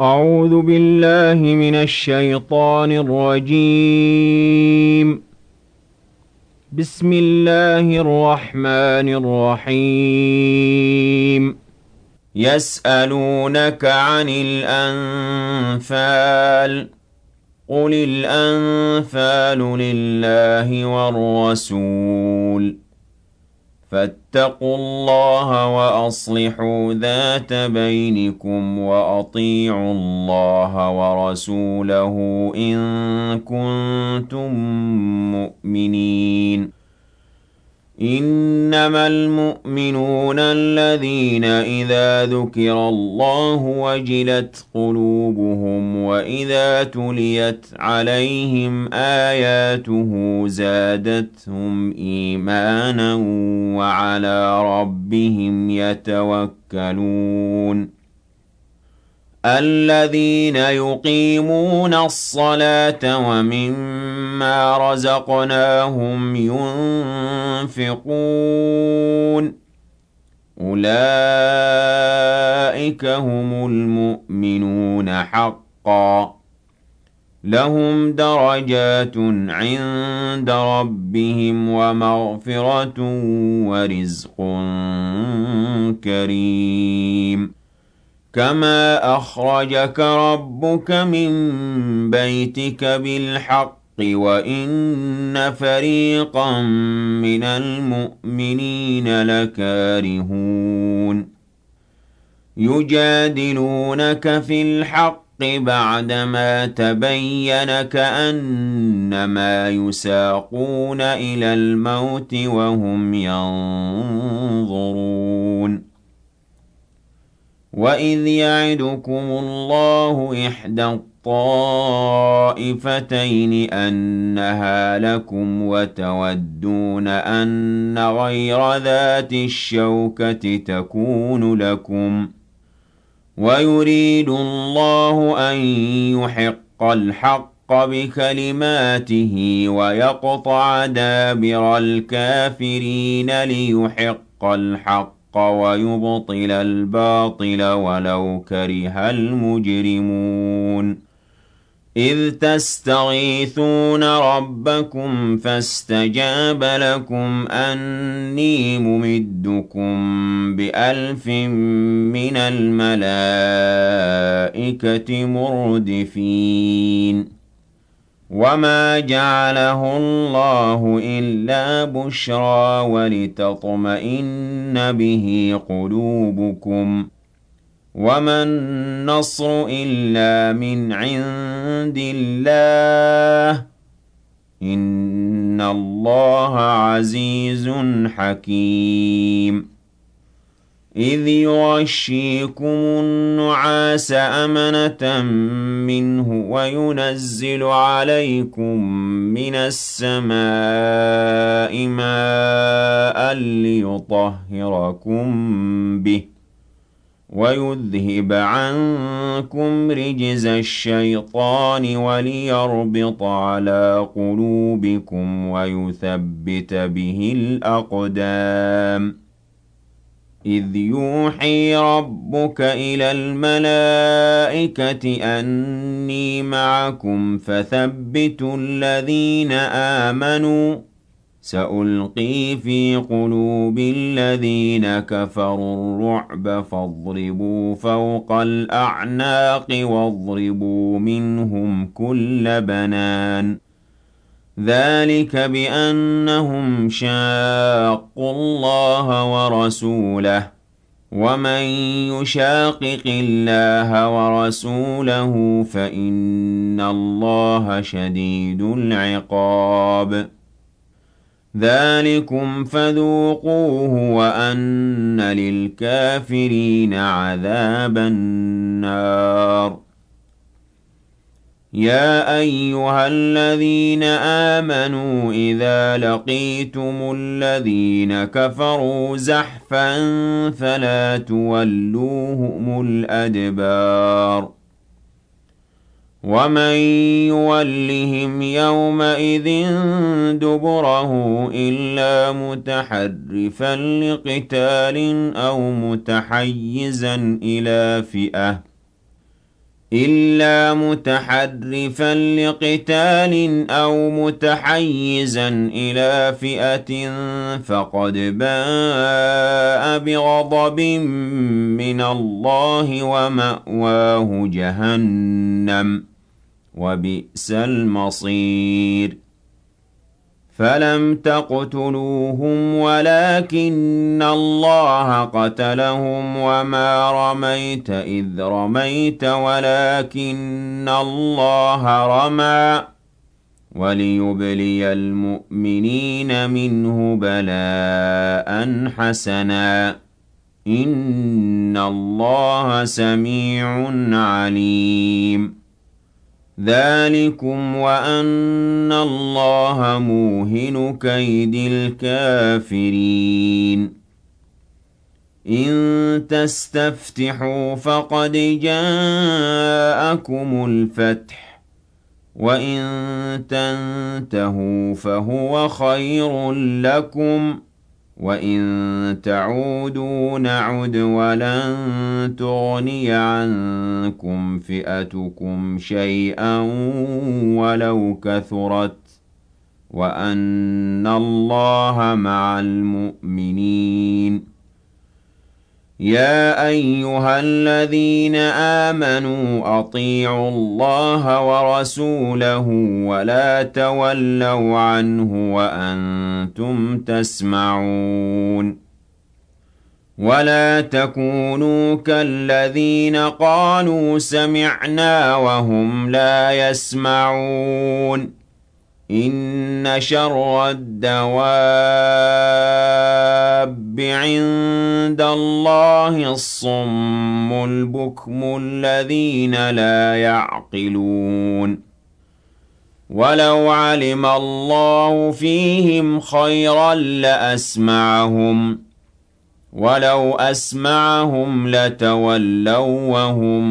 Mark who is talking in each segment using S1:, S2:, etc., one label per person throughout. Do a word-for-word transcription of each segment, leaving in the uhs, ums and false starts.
S1: أعوذ بالله من الشيطان الرجيم. بسم الله الرحمن الرحيم. يسألونك عن الأنفال، قل الأنفال لله والرسول، فاتقوا الله وأصلحوا ذات بينكم وأطيعوا الله ورسوله إن كنتم مؤمنين. إنما المؤمنون الذين إذا ذكر الله وجلت قلوبهم وإذا تليت عليهم آياته زادتهم إيمانا وعلى ربهم يتوكلون. الذين يقيمون الصلاة ومما رزقناهم ينفقون، أولئك هم المؤمنون حقا، لهم درجات عند ربهم ومغفرة ورزق كريم. كما أخرجك ربك من بيتك بالحق وإن فريقا من المؤمنين لكارهون. يجادلونك في الحق بعدما تبين كأنما يساقون إلى الموت وهم ينظرون. وَإِذْ يَعِدُكُمُ اللَّهُ إِحْدَى الطَّائِفَتَيْنِ أَنَّهَا لَكُمْ وَتَوَدُّونَ أَنَّ غَيْرَ ذَاتِ الشَّوْكَةِ تَكُونُ لَكُمْ، وَيُرِيدُ اللَّهُ أَن يُحِقَّ الْحَقَّ بِكَلِمَاتِهِ وَيَقْطَعَ دَابِرَ الْكَافِرِينَ لِيُحِقَّ الْحَقَّ وَيُبْطِلَ الْبَاطِلَ وَلَوْ كَرِهَ الْمُجْرِمُونَ. إِذْ تَسْتَغِيثُونَ رَبَّكُمْ فَاسْتَجَابَ لَكُمْ أَنِّي مُمِدُّكُمْ بِأَلْفٍ مِّنَ الْمَلَائِكَةِ مُرْدِفِينَ. وَمَا جَعَلَهُ اللَّهُ إِلَّا بُشْرَىٰ وَلِتَطْمَئِنَّ بِهِ قُلُوبُكُمْ، وَمَا النَّصْرُ إِلَّا مِنْ عِندِ اللَّهِ، إِنَّ اللَّهَ عَزِيزٌ حَكِيمٌ. إِذْ يُغَشِّيكُمُ النُّعَاسَ أَمَنَةً مِّنْهُ وَيُنَزِّلُ عَلَيْكُم مِّنَ السَّمَاءِ مَاءً لِّيُطَهِّرَكُم بِهِ وَيُذْهِبَ عَنكُمْ رِجْزَ الشَّيْطَانِ وَلِيَرْبِطَ عَلَىٰ قُلُوبِكُمْ وَيُثَبِّتَ بِهِ الْأَقْدَامَ. إِذْ يُوحِي رَبُّكَ إِلَى الْمَلَائِكَةِ أَنِّي مَعَكُمْ فَثَبِّتُوا الَّذِينَ آمَنُوا، سَأُلْقِي فِي قُلُوبِ الَّذِينَ كَفَرُوا الرُّعْبَ فَاضْرِبُوا فَوْقَ الْأَعْنَاقِ وَاضْرِبُوا مِنْهُمْ كُلَّ بَنَانٍ. ذَلِكَ بِأَنَّهُمْ شَاقُّوا اللَّهَ وَرَسُولَهُ، وَمَن يُشَاقِقِ اللَّهَ وَرَسُولَهُ فَإِنَّ اللَّهَ شَدِيدُ الْعِقَابِ. ذَلِكُمْ فَذُوقُوهُ وَأَنَّ لِلْكَافِرِينَ عَذَابَ النَّارِ. يَا أَيُّهَا الَّذِينَ آمَنُوا إِذَا لَقِيتُمُ الَّذِينَ كَفَرُوا زَحْفًا فَلَا تُوَلُّوهُمُ الْأَدْبَارَ. وَمَن يُوَلِّهِمْ يَوْمَئِذٍ دُبُرَهُ إِلَّا مُتَحَرِّفًا لِّقِتَالٍ أَوْ مُتَحَيِّزًا إِلَىٰ فِئَةٍ إِلَّا مُتَحَرِّفًا لِقِتَالٍ أَوْ مُتَحَيِّزًا إِلَىٰ فِئَةٍ فَقَدْ بَاءَ بِغَضَبٍ مِّنَ اللَّهِ وَمَأْوَاهُ جَهَنَّمُ ۖ وَبِئْسَ الْمَصِيرُ فَلَمْ تَقْتُلُوهُمْ وَلَٰكِنَّ اللَّهَ قَتَلَهُمْ وَمَا رَمَيْتَ إِذْ رَمَيْتَ وَلَٰكِنَّ اللَّهَ رَمَىٰ وَلِيُبْلِيَ الْمُؤْمِنِينَ مِنْهُ بَلَاءً حَسَنًا ۚ إِنَّ اللَّهَ سَمِيعٌ عَلِيمٌ ذَٰلِكُمْ وَأَنَّ اللَّهَ مُوهِنُ كَيْدِ الْكَافِرِينَ إِن تَسْتَفْتِحُوا فَقَدْ جَاءَكُمُ الْفَتْحُ ۖ وَإِن تَنتَهُوا فَهُوَ خَيْرٌ لَّكُمْ ۖ وَإِن تَعُودُوا نَعُدْ وَلَن تُغْنِيَ عَنكُمْ فِئَتُكُمْ شَيْئًا وَلَوْ كَثُرَتْ ۚ وَأَنَّ اللَّهَ مَعَ الْمُؤْمِنِينَ يَا أَيُّهَا الَّذِينَ آمَنُوا أَطِيعُوا اللَّهَ وَرَسُولَهُ وَلَا تَوَلَّوْا عَنْهُ وَأَنتُمْ تَسْمَعُونَ وَلَا تَكُونُوا كَالَّذِينَ قَالُوا سَمِعْنَا وَهُمْ لَا يَسْمَعُونَ إِنَّ شَرَّ الدَّوَابِّ عِندَ اللَّهِ الصُّمُّ الْبُكْمُ الَّذِينَ لَا يَعْقِلُونَ وَلَوْ عَلِمَ اللَّهُ فِيهِمْ خَيْرًا لَّأَسْمَعَهُمْ ۖ وَلَوْ أَسْمَعَهُمْ لَتَوَلَّوا وَّهُم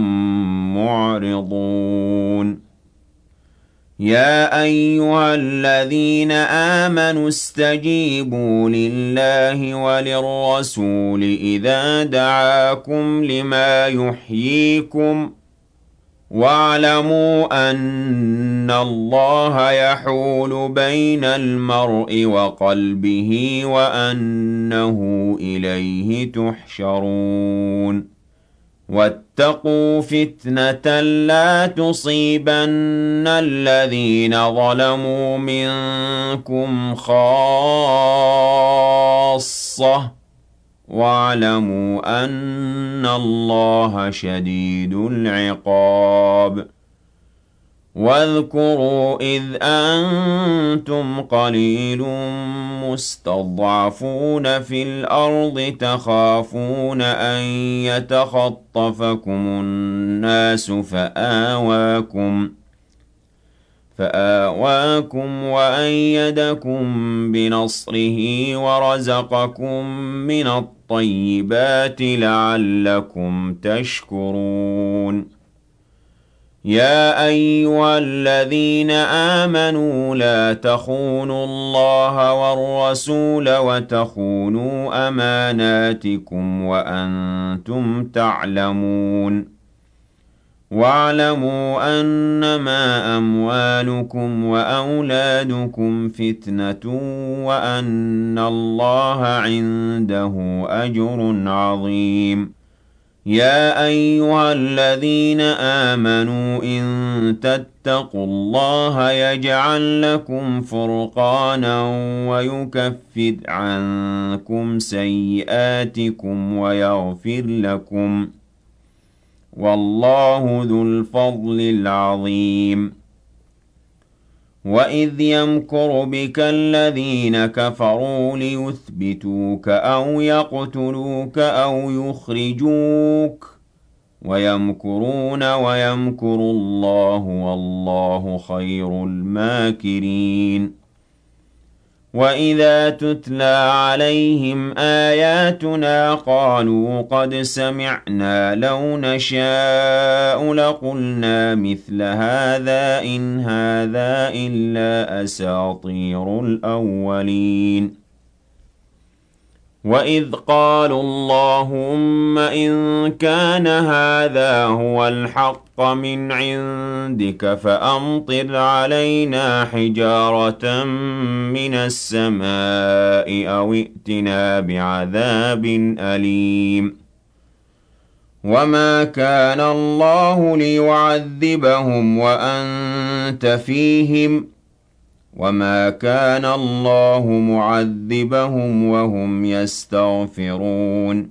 S1: مُّعْرِضُونَ يَا أَيُّهَا الَّذِينَ آمَنُوا اسْتَجِيبُوا لِلَّهِ وَلِلرَّسُولِ إِذَا دَعَاكُمْ لِمَا يُحْيِيكُمْ ۖ وَاعْلَمُوا أَنَّ اللَّهَ يَحُولُ بَيْنَ الْمَرْءِ وَقَلْبِهِ وَأَنَّهُ إِلَيْهِ تُحْشَرُونَ وَاتَّقُوا فِتْنَةً لَّا تُصِيبَنَّ الَّذِينَ ظَلَمُوا مِنكُمْ خَاصَّةً ۖ وَاعْلَمُوا أَنَّ اللَّهَ شَدِيدُ الْعِقَابِ وَاذْكُرُوا إِذْ أَنتُمْ قَلِيلٌ مُّسْتَضْعَفُونَ فِي الْأَرْضِ تَخَافُونَ أَن يَتَخَطَّفَكُمُ النَّاسُ فَآوَاكُمْ فَآوَاكُمْ وَأَيَّدَكُم بِنَصْرِهِ وَرَزَقَكُم مِّنَ الطَّيِّبَاتِ لَعَلَّكُمْ تَشْكُرُونَ يَا أَيُّهَا الَّذِينَ آمَنُوا لَا تَخُونُوا اللَّهَ وَالرَّسُولَ وَتَخُونُوا أَمَانَاتِكُمْ وَأَنتُمْ تَعْلَمُونَ وَاعْلَمُوا أَنَّمَا أَمْوَالُكُمْ وَأَوْلَادُكُمْ فِتْنَةٌ وَأَنَّ اللَّهَ عِندَهُ أَجْرٌ عَظِيمٌ يَا أَيُّهَا الَّذِينَ آمَنُوا إِن تَتَّقُوا اللَّهَ يَجْعَل لَّكُمْ فُرْقَانًا وَيُكَفِّرْ عَنكُمْ سَيِّئَاتِكُمْ وَيَغْفِرْ لَكُمْ ۗ وَاللَّهُ ذُو الْفَضْلِ الْعَظِيمِ وَإِذْ يَمْكُرُ بِكَ الَّذِينَ كَفَرُوا لِيُثْبِتُوكَ أَوْ يَقْتُلُوكَ أَوْ يُخْرِجُوكَ ۚ وَيَمْكُرُونَ وَيَمْكُرُ اللَّهُ وَاللَّهُ خَيْرُ الْمَاكِرِينَ وَإِذَا تُتْلَىٰ عَلَيْهِمْ آيَاتُنَا قَالُوا قَدْ سَمِعْنَا لَوْ نَشَاءُ لَقُلْنَا مِثْلَ هَٰذَا إِنْ هَٰذَا إِلَّا أَسَاطِيرُ الْأَوَّلِينَ وَإِذْ قَالُوا اللَّهُمَّ إِن كَانَ هَٰذَا هُوَ الْحَقُّ الحق من عندك فأمطر علينا حجارة من السماء أو ائتنا بعذاب أليم وما كان الله ليعذبهم وأنت فيهم وما كان الله معذبهم وهم يستغفرون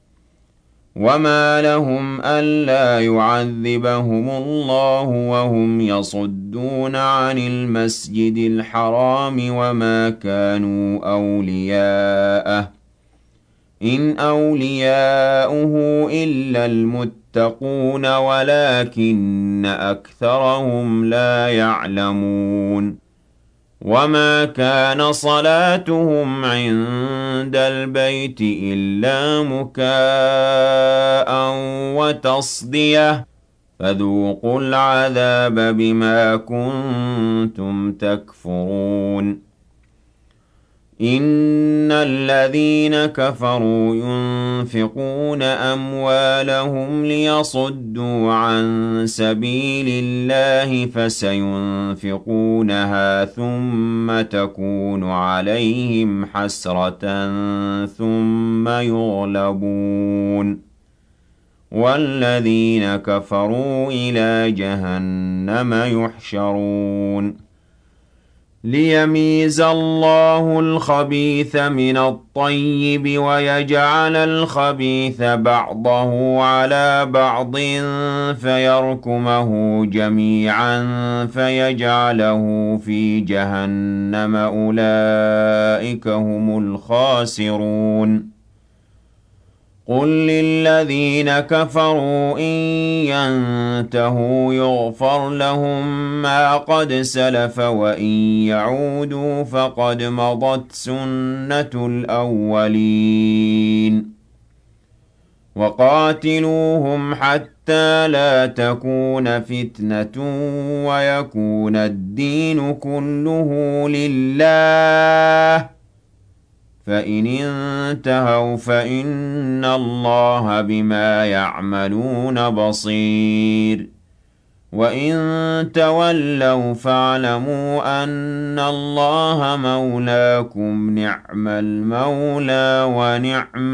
S1: وما لهم ألا يعذبهم الله وهم يصدون عن المسجد الحرام وما كانوا أولياءه إن أولياؤه إلا المتقون ولكن أكثرهم لا يعلمون وما كان صلاتهم عند البيت إلا مكاء وتصدية فذوقوا العذاب بما كنتم تكفرون إن الذين كفروا ينفقون أموالهم ليصدوا عن سبيل الله فسينفقونها ثم تكون عليهم حسرة ثم يغلبون والذين كفروا إلى جهنم يحشرون ليميز الله الخبيث من الطيب ويجعل الخبيث بعضه على بعض فيركمه جميعا فيجعله في جهنم أولئك هم الخاسرون قل للذين كفروا إن ينتهوا يغفر لهم ما قد سلف وإن يعودوا فقد مضت سنة الأولين وقاتلوهم حتى لا تكون فتنة ويكون الدين كله لله فإن انتهوا فإن الله بما يعملون بصير وإن تولوا فاعلموا أن الله مولاكم نعم المولى ونعم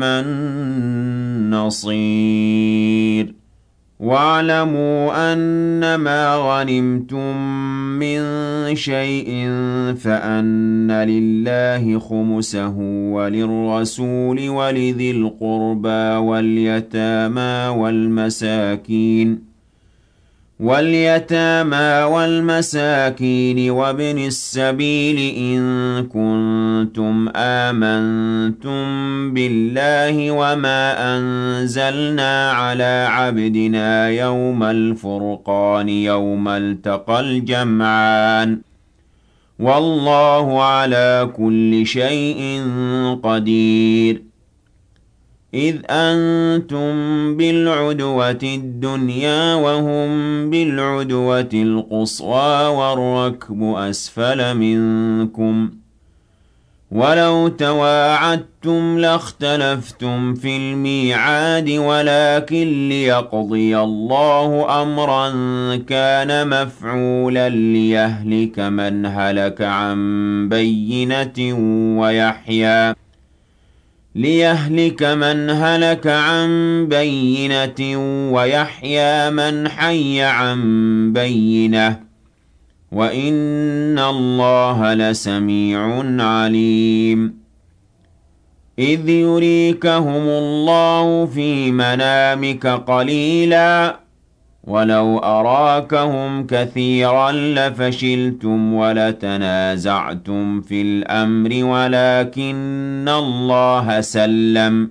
S1: النصير واعلموا أنما غنمتم من شيء فأن لله خمسه وللرسول ولذي القربى واليتامى والمساكين واليتامى والمساكين وابن السبيل إن كنتم آمنتم بالله وما أنزلنا على عبدنا يوم الفرقان يوم التقى الجمعان والله على كل شيء قدير إذ أنتم بالعدوة الدنيا وهم بالعدوة القصوى والركب أسفل منكم ولو تواعدتم لاختلفتم في الميعاد ولكن ليقضي الله أمرا كان مفعولا ليهلك من هلك عن بينة ويحيى ليهلك من هلك عن بينة ويحيى من حي عن بينة وإن الله لسميع عليم إذ يريكهم الله في منامك قليلا ولو أراكهم كثيرا لفشلتم ولتنازعتم في الأمر ولكن الله سلم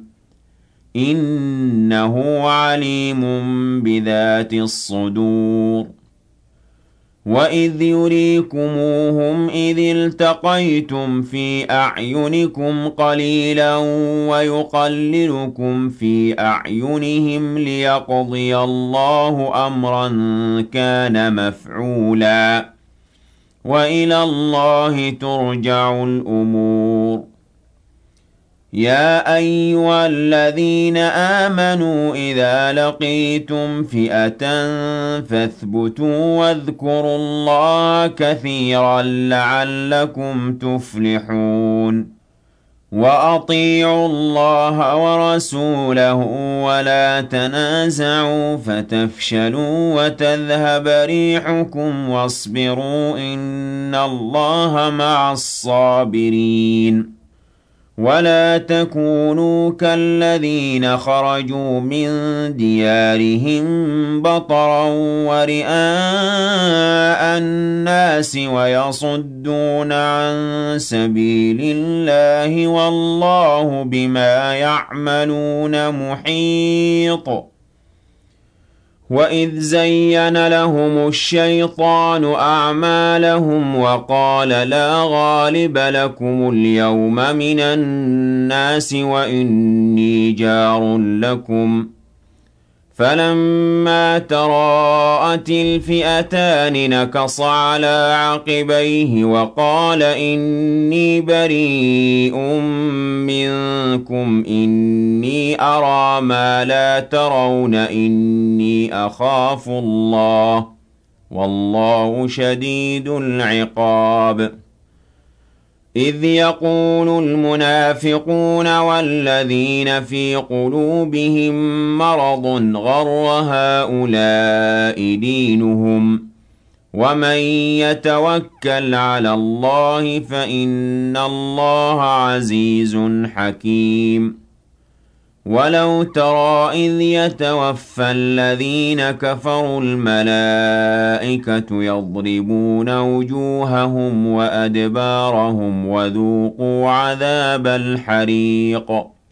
S1: إنه عليم بذات الصدور وإذ يريكموهم إذ التقيتم في أعينكم قليلا ويقللكم في أعينهم ليقضي الله أمرا كان مفعولا وإلى الله ترجع الأمور يا أيها الذين آمنوا إذا لقيتم فئة فاثبتوا واذكروا الله كثيرا لعلكم تفلحون وأطيعوا الله ورسوله ولا تنازعوا فتفشلوا وتذهب ريحكم واصبروا إن الله مع الصابرين ولا تكونوا كالذين خرجوا من ديارهم بطرا ورئاء الناس ويصدون عن سبيل الله والله بما يعملون محيط وإذ زين لهم الشيطان أعمالهم وقال لا غالب لكم اليوم من الناس وإني جار لكم فلما تراءت الفئتان نكص على عقبيه وقال إني بريء منكم إني أرى ما لا ترون إني أخاف الله والله شديد العقاب إذ يقول المنافقون والذين في قلوبهم مرض غر هؤلاء دينهم ومن يتوكل على الله فإن الله عزيز حكيم ولو ترى إذ يتوفى الذين كفروا الملائكة يضربون وجوههم وأدبارهم وذوقوا عذاب الحريق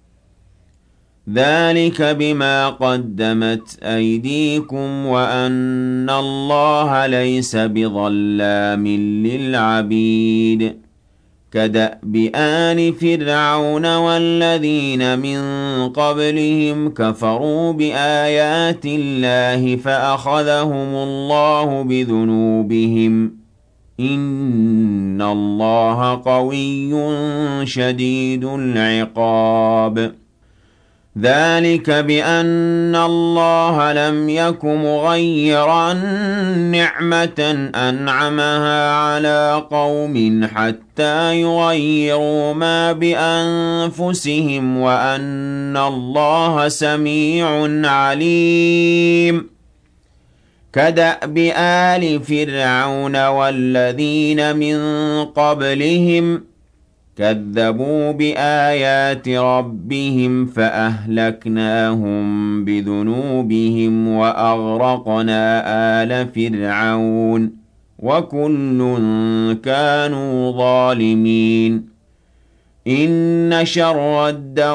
S1: ذلك بما قدمت أيديكم وأن الله ليس بظلام للعبيد كدأب آل فرعون والذين من قبلهم كفروا بآيات الله فأخذهم الله بذنوبهم إن الله قوي شديد العقاب ذلك بأن الله لم يك مغيرا نعمة أنعمها على قوم حتى يغيروا ما بأنفسهم وأن الله سميع عليم كدأب آل فرعون والذين من قبلهم كذبوا بآيات ربهم فأهلكناهم بذنوبهم وأغرقنا آل فرعون وكل كانوا ظالمين إن شر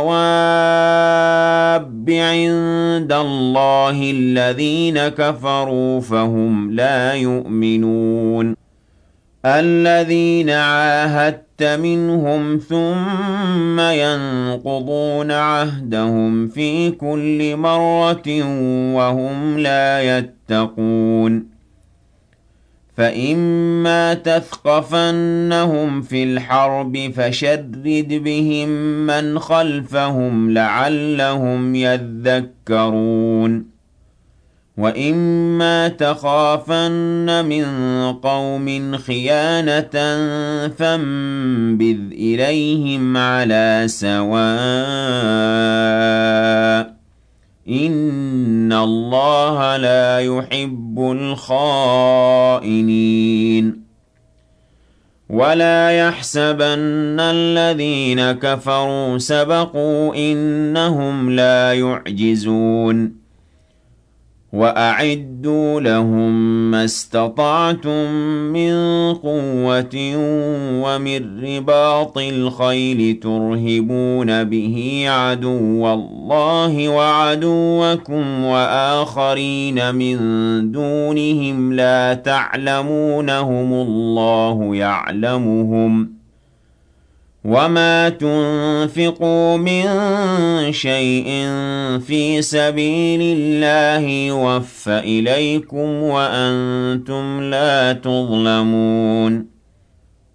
S1: الدواب عند الله الذين كفروا فهم لا يؤمنون الذين عاهدت منهم ثم ينقضون عهدهم في كل مرة وهم لا يتقون فإما تثقفنهم في الحرب فشرد بهم من خلفهم لعلهم يذكرون وإما تخافن من قوم خيانة فانبذ إليهم على سواء إن الله لا يحب الخائنين ولا يحسبن الذين كفروا سبقوا إنهم لا يعجزون وأعدوا لهم ما استطعتم من قوة ومن رباط الخيل ترهبون به عدو الله وعدوكم وآخرين من دونهم لا تعلمونهم الله يعلمهم وما تنفقوا من شيء في سبيل الله يوفى إليكم وأنتم لا تظلمون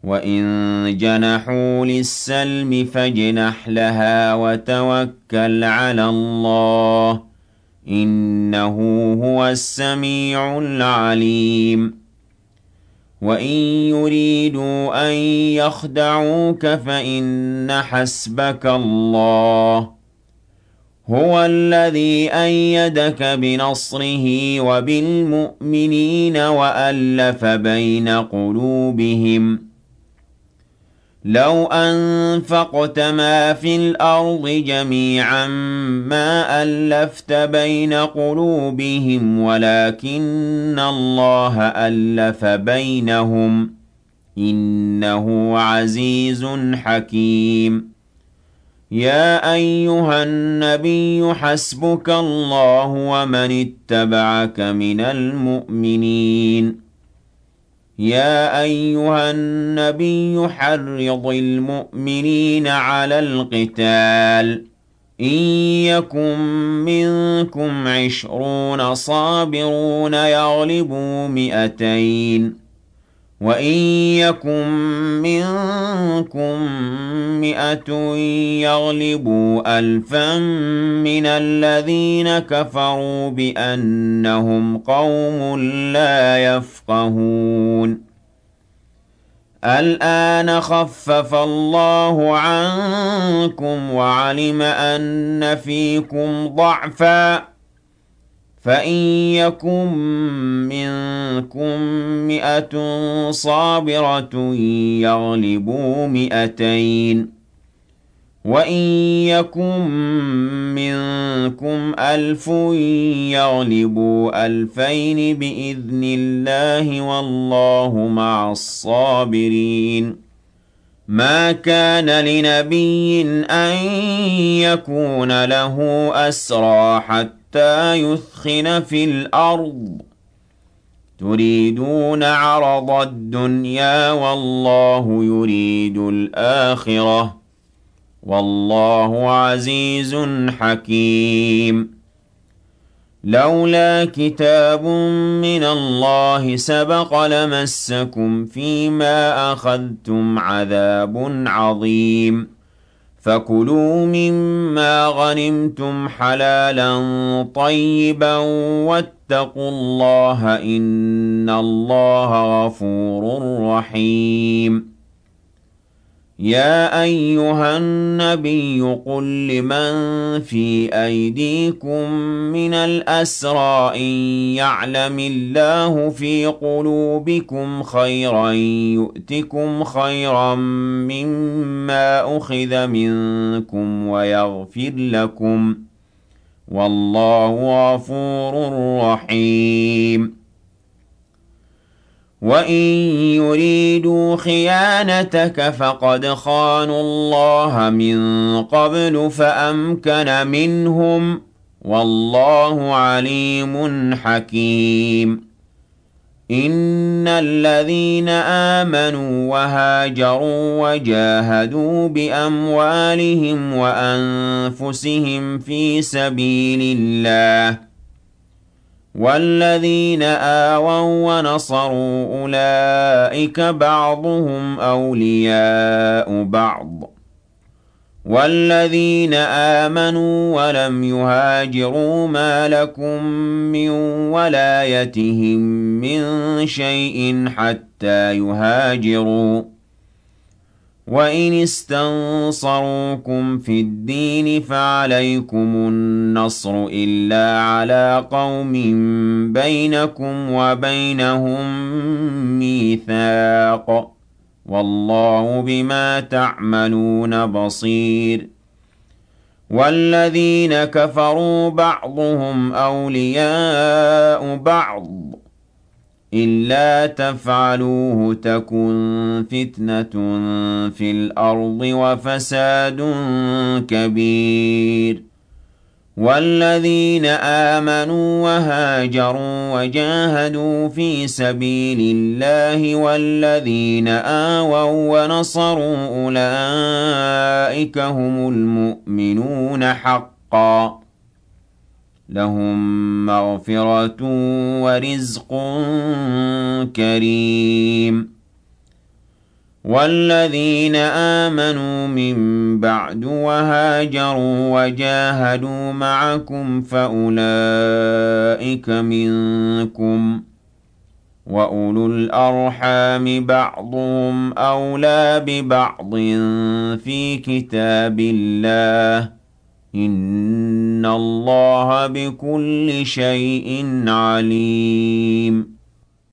S1: وَإِن جَنَحُوا لِلسَّلْمِ فَاجْنَحْ لَهَا وَتَوَكَّلْ عَلَى اللَّهِ ۚ إِنَّهُ هُوَ السَّمِيعُ الْعَلِيمُ وَإِن يُرِيدُوا أَن يَخْدَعُوكَ فَإِنَّ حَسْبَكَ اللَّهُ هُوَ الَّذِي أَيَّدَكَ بِنَصْرِهِ وَبِالْمُؤْمِنِينَ وَأَلَّفَ بَيْنَ قُلُوبِهِمْ ۚ لَوْ أَنفَقْتَ مَا فِي الْأَرْضِ جَمِيعًا مَّا أَلَّفْتَ بَيْنَ قُلُوبِهِمْ وَلَٰكِنَّ اللَّهَ أَلَّفَ بَيْنَهُمْ ۚ إِنَّهُ عَزِيزٌ حَكِيمٌ يَا أَيُّهَا النَّبِيُّ حَسْبُكَ اللَّهُ وَمَنِ اتَّبَعَكَ مِنَ الْمُؤْمِنِينَ يَا أَيُّهَا النَّبِيُّ حَرِّضِ الْمُؤْمِنِينَ عَلَى الْقِتَالِ ۚ إِن يَكُن مِّنكُمْ عِشْرُونَ صَابِرُونَ يَغْلِبُوا مِائَتَيْنِ ۚ وَإِن يَكُن مِّنكُم مِّائَةٌ يَغْلِبُوا أَلْفًا مِّنَ الَّذِينَ كَفَرُوا بِأَنَّهُمْ قَوْمٌ لَّا يَفْقَهُونَ الْآنَ خَفَّفَ اللَّهُ عَنكُمْ وَعَلِمَ أَنَّ فِيكُمْ ضَعْفًا ۚ فَإِن يَكُن مِّنكُم مِّائَةٌ صَابِرَةٌ يَغْلِبُوا مِائَتَيْنِ ۚ وَإِن يَكُن مِّنكُمْ أَلْفٌ يَغْلِبُوا أَلْفَيْنِ بِإِذْنِ اللَّهِ ۗ وَاللَّهُ مَعَ الصَّابِرِينَ مَا كَانَ لِنَبِيٍّ أَن يَكُونَ لَهُ أَسْرَىٰ حَتَّىٰ يُثْخِنَ فِي الْأَرْضِ ۚ تُرِيدُونَ عَرَضَ الدُّنْيَا وَاللَّهُ يُرِيدُ الْآخِرَةَ ۗ وَاللَّهُ عَزِيزٌ حَكِيمٌ لَوْلَا كِتَابٌ مِّنَ اللَّهِ سَبَقَ لَمَسَّكُمْ فِيمَا أَخَذْتُمْ عَذَابٌ عَظِيمٌ فَكُلُوا مِمَّا غَنِمْتُمْ حَلَالًا طَيِّبًا وَاتَّقُوا اللَّهَ ۚ إِنَّ اللَّهَ غَفُورٌ رَّحِيمٌ يَا أَيُّهَا النَّبِيُّ قُل لِّمَن فِي أَيْدِيكُم مِّنَ الْأَسْرَىٰ إِن يَعْلَمِ اللَّهُ فِي قُلُوبِكُمْ خَيْرًا يُؤْتِكُمْ خَيْرًا مِّمَّا أُخِذَ مِنكُمْ وَيَغْفِرْ لَكُمْ ۗ وَاللَّهُ غَفُورٌ رَّحِيمٌ وَإِن يُرِيدُوا خِيَانَتَكَ فَقَدْ خَانُوا اللَّهَ مِن قَبْلُ فَأَمْكَنَ مِنْهُمْ ۗ وَاللَّهُ عَلِيمٌ حَكِيمٌ إِنَّ الَّذِينَ آمَنُوا وَهَاجَرُوا وَجَاهَدُوا بِأَمْوَالِهِمْ وَأَنفُسِهِمْ فِي سَبِيلِ اللَّهِ وَالَّذِينَ آوَوا وَّنَصَرُوا أُولَٰئِكَ بَعْضُهُمْ أَوْلِيَاءُ بَعْضٍ ۚ وَالَّذِينَ آمَنُوا وَلَمْ يُهَاجِرُوا مَا لَكُم مِّن وَلَايَتِهِم مِّن شَيْءٍ حَتَّىٰ يُهَاجِرُوا ۚ وَإِنِ اسْتَنصَرُوكُمْ فِي الدِّينِ فَعَلَيْكُمُ النَّصْرُ إِلَّا عَلَىٰ قَوْمٍ بَيْنَكُمْ وَبَيْنَهُم مِّيثَاقٌ ۗ وَاللَّهُ بِمَا تَعْمَلُونَ بَصِيرٌ وَالَّذِينَ كَفَرُوا بَعْضُهُمْ أَوْلِيَاءُ بَعْضٍ ۚ إِلَّا تَفْعَلُوهُ تَكُن فِتْنَةٌ فِي الْأَرْضِ وَفَسَادٌ كَبِيرٌ وَالَّذِينَ آمَنُوا وَهَاجَرُوا وَجَاهَدُوا فِي سَبِيلِ اللَّهِ وَالَّذِينَ آوَوا وَّنَصَرُوا أُولَٰئِكَ هُمُ الْمُؤْمِنُونَ حَقًّا ۚ لَّهُم مَّغْفِرَةٌ وَرِزْقٌ كَرِيمٌ وَالَّذِينَ آمَنُوا مِن بَعْدُ وَهَاجَرُوا وَجَاهَدُوا مَعَكُمْ فَأُولَٰئِكَ مِنكُمْ ۚ وَأُولُو الْأَرْحَامِ بَعْضُهُمْ أَوْلَىٰ بِبَعْضٍ فِي كِتَابِ اللَّهِ ۗ إِنَّ اللَّهَ بِكُلِّ شَيْءٍ عَلِيمٌ